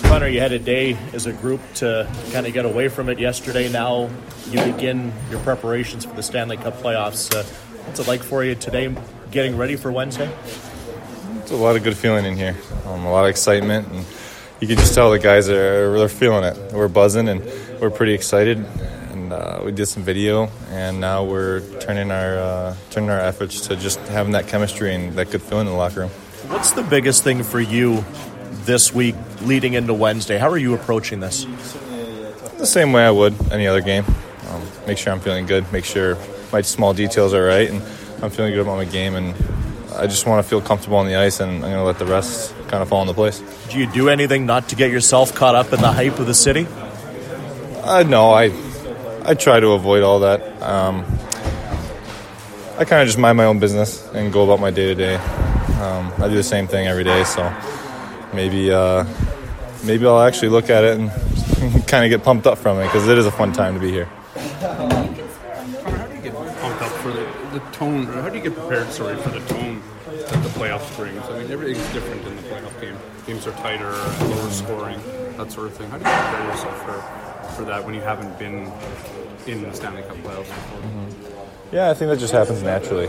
Connor, you had a day as a group to kind of get away from it yesterday. Now you begin your preparations for the Stanley Cup playoffs. What's it like for you today, getting ready for Wednesday? It's a lot of good feeling in here, a lot of excitement, and you can just tell the guys they're feeling it. We're buzzing and we're pretty excited, and we did some video, and now we're turning our efforts to just having that chemistry and that good feeling in the locker room. What's the biggest thing for you this week leading into Wednesday? How are you approaching this? The same way I would any other game. Make sure I'm feeling good, make sure my small details are right, and I'm feeling good about my game, and I just want to feel comfortable on the ice, and I'm going to let the rest kind of fall into place. Do you do anything not to get yourself caught up in the hype of the city? No, I try to avoid all that. I kind of just mind my own business and go about my day-to-day. I do the same thing every day, so maybe I'll actually look at it and kind of get pumped up from it, because it is a fun time to be here. How do you get pumped up for the tone? How do you get prepared, for the tone that the playoffs brings? I mean, everything's different in the playoff game. Games are tighter, lower scoring, that sort of thing. How do you prepare yourself for that when you haven't been in the Stanley Cup playoffs before? Mm-hmm. Yeah, I think that just happens naturally.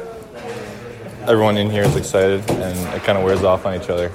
Everyone in here is excited, and it kind of wears off on each other.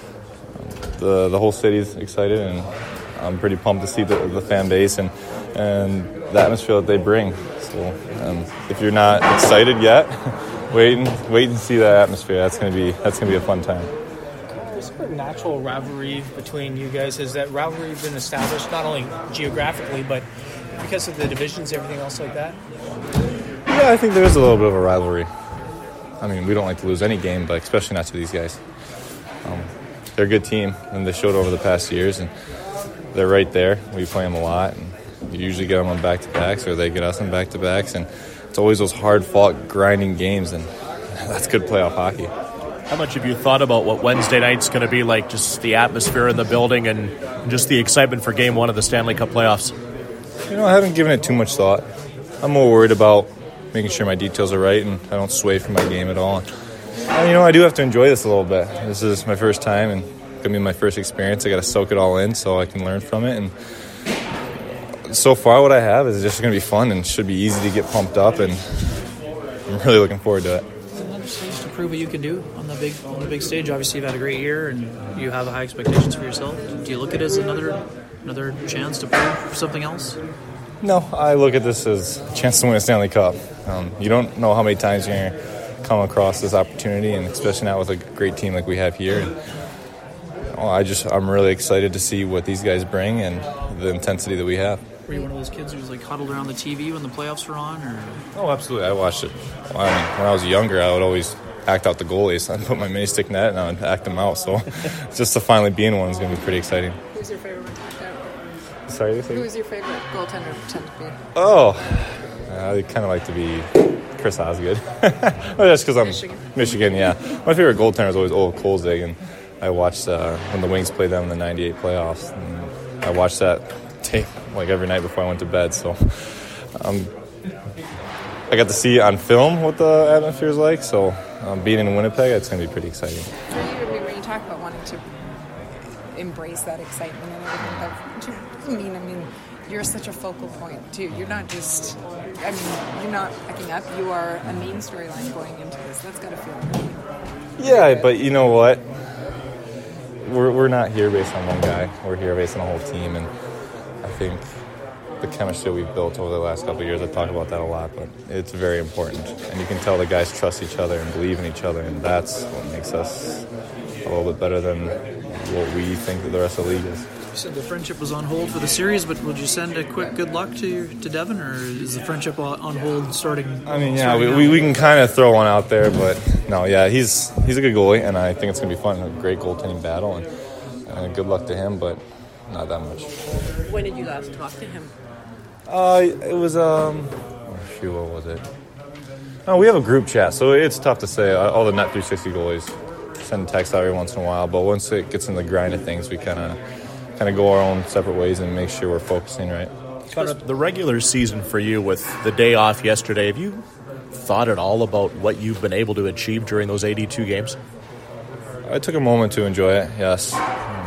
The whole city's excited, and I'm pretty pumped to see the fan base and the atmosphere that they bring. So if you're not excited yet, wait and see that atmosphere. That's gonna be a fun time. There's a natural rivalry between you guys. Has that rivalry been established not only geographically but because of the divisions, everything else like that? Yeah, I think there is a little bit of a rivalry. I mean, we don't like to lose any game, but especially not to these guys. They're a good team, and they showed over the past years, and they're right there. We play them a lot, and we usually get them on back-to-backs, or they get us on back-to-backs, and it's always those hard-fought, grinding games, and that's good playoff hockey. How much have you thought about what Wednesday night's going to be like, just the atmosphere in the building and just the excitement for Game 1 of the Stanley Cup playoffs? I haven't given it too much thought. I'm more worried about making sure my details are right and I don't sway from my game at all. And, I do have to enjoy this a little bit. This is my first time and going to be my first experience. I got to soak it all in so I can learn from it. And so far what I have is just going to be fun and should be easy to get pumped up, and I'm really looking forward to it. Another stage to prove what you can do on the big stage. Obviously, you've had a great year and you have high expectations for yourself. Do you look at it as another chance to prove something else? No, I look at this as a chance to win a Stanley Cup. You don't know how many times you're going to come across this opportunity, and especially now with a great team like we have here. And, I'm really excited to see what these guys bring and the intensity that we have. Were you one of those kids who was huddled around the TV when the playoffs were on? Or? Oh, absolutely. I watched it. When I was younger, I would always act out the goalies. I'd put my mini stick net and I would act them out. So just to finally be in one is going to be pretty exciting. Who's your favorite one to act out? Sorry? Who is your favorite goaltender to pretend to be? Oh, I kind of like to be Chris Osgood. Well, that's because I'm Michigan, yeah. My favorite goaltender is always Oleg Kolzig, and I watched when the Wings played them in the '98 playoffs. And I watched that tape every night before I went to bed. So I got to see on film what the atmosphere is like. So being in Winnipeg, it's going to be pretty exciting. When you talk about wanting to embrace that excitement and everything, what do you mean? I mean, you're such a focal point too. You're not just, you're not backing up. You are a main storyline going into this. That's got to feel good. Yeah, but you know what? We're not here based on one guy. We're here based on a whole team, and I think the chemistry we've built over the last couple of years, I talk about that a lot, but it's very important. And you can tell the guys trust each other and believe in each other, and that's what makes us a little bit better than what we think that the rest of the league is. You said the friendship was on hold for the series, but would you send a quick good luck to Devin, or is the friendship on hold starting? I mean, yeah, we can kind of throw one out there, but no, yeah, he's a good goalie, and I think it's going to be fun. A great goaltending battle, and good luck to him, but not that much. When did you last talk to him? It was, what was it? No, we have a group chat, so it's tough to say. All the Net 360 goalies send text out every once in a while, but once it gets in the grind of things, we kind of go our own separate ways and make sure we're focusing right. The regular season for you with the day off yesterday, have you thought at all about what you've been able to achieve during those 82 games? I took a moment to enjoy it, yes.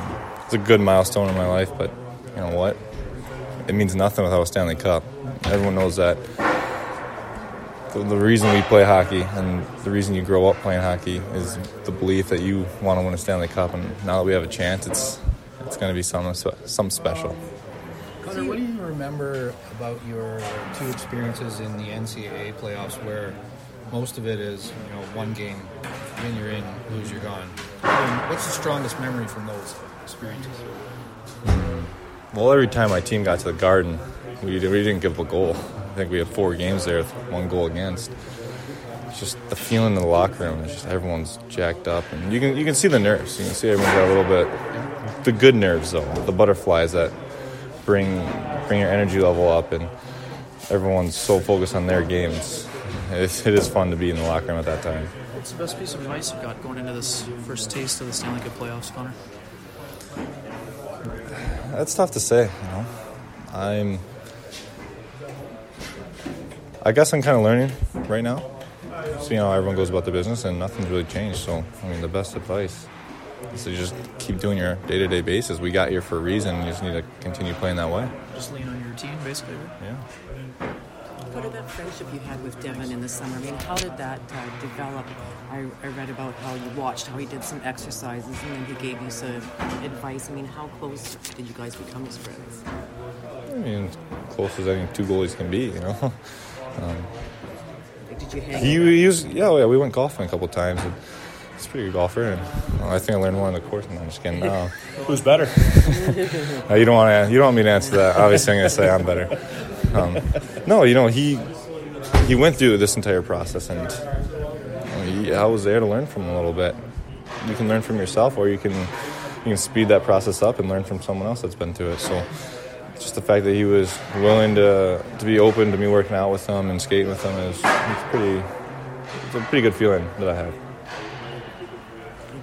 it's a good milestone in my life, but you know what? It means nothing without a Stanley Cup. Everyone knows that. The reason we play hockey and the reason you grow up playing hockey is the belief that you want to win a Stanley Cup, and now that we have a chance, it's going to be something special. Connor, what do you remember about your 2 experiences in the NCAA playoffs where most of it is, one game, win you're in, lose you're gone? What's the strongest memory from those experiences? Well, every time my team got to the Garden, we didn't give up a goal. I think we had 4 games there with 1 goal against. It's just the feeling in the locker room. It's just everyone's jacked up, and you can see the nerves. You can see everyone's got a little bit. The good nerves, though, the butterflies that bring your energy level up, and everyone's so focused on their games. It is fun to be in the locker room at that time. What's the best piece of advice you've got going into this first taste of the Stanley Cup playoffs, Connor? That's tough to say, I guess I'm kind of learning right now. So, everyone goes about their business and nothing's really changed. So, the best advice is to just keep doing your day-to-day basis. We got here for a reason. You just need to continue playing that way. Just lean on your routine, basically, right? Yeah. What about that friendship you had with Devin in the summer? I mean, how did that develop? I read about how you watched how he did some exercises and then he gave you some advice. I mean, how close did you guys become as friends? Close as any 2 goalies can be, Did you hang out? We went golfing a couple of times. And he's a pretty good golfer, and I think I learned more on the course. No, I'm just kidding. No. Who's better? You don't want me to answer that. Obviously, I'm going to say I'm better. He went through this entire process, and I was there to learn from him a little bit. You can learn from yourself, or you can speed that process up and learn from someone else that's been through it. So just the fact that he was willing to be open to me working out with him and skating with him is a pretty good feeling that I have.